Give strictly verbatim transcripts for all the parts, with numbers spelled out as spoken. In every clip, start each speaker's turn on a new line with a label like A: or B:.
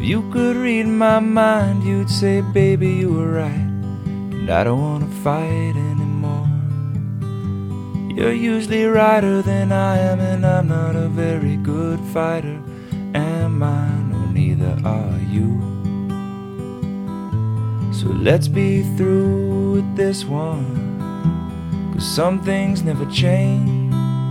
A: you could read my mind, you'd say, baby, you were right, and I don't wanna fight anymore. You're usually righter than I am, and I'm not a very good fighter, am I? No, neither are you. So let's be through with this one, 'cause some things never change.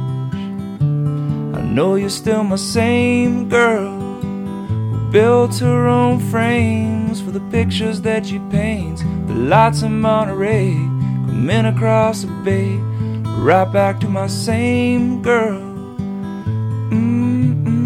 A: I know you're still my same girl who built her own frames for the pictures that she paints. The lights in Monterey coming across the bay, right back to my same girl. Mm-mm-mm.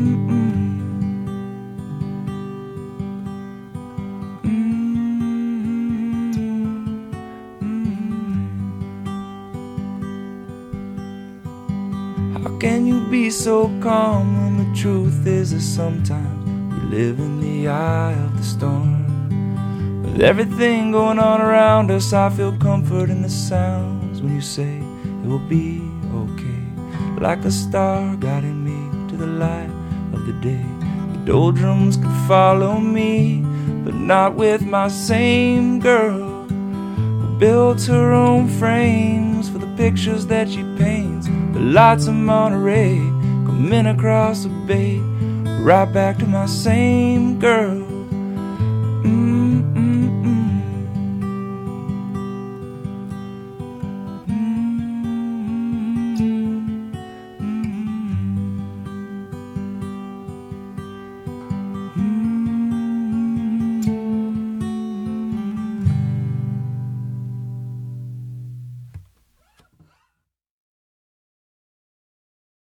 A: How can you be so calm when the truth is that sometimes we live in the eye of the storm? With everything going on around us, I feel comfort in the sounds when you say it will be okay. Like a star guiding me to the light of the day. The doldrums could follow me, but not with my same girl who built her own frames for the pictures that she paints. The lights of Monterey coming across the bay, right back to my same girl.